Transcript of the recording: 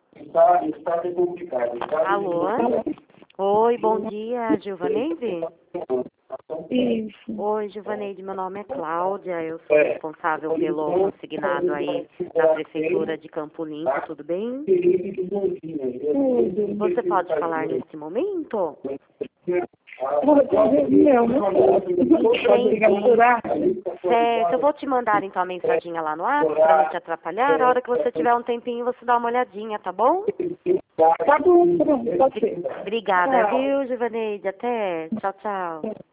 Está republicado. Alô? Oi, bom dia, Gilvaneide? Isso. Oi, Gilvaneide, meu nome é Cláudia, eu sou responsável pelo consignado aí da Prefeitura de Campo Limpo, tudo bem? Tudo. Você pode falar nesse momento? Certo, eu vou te mandar então a mensaginha lá no WhatsApp para não te atrapalhar. A hora que você tiver um tempinho, você dá uma olhadinha, tá bom? Tá bom, pronto, pode ser. Obrigada, viu, Gilvaneide? Até. Tchau, tchau.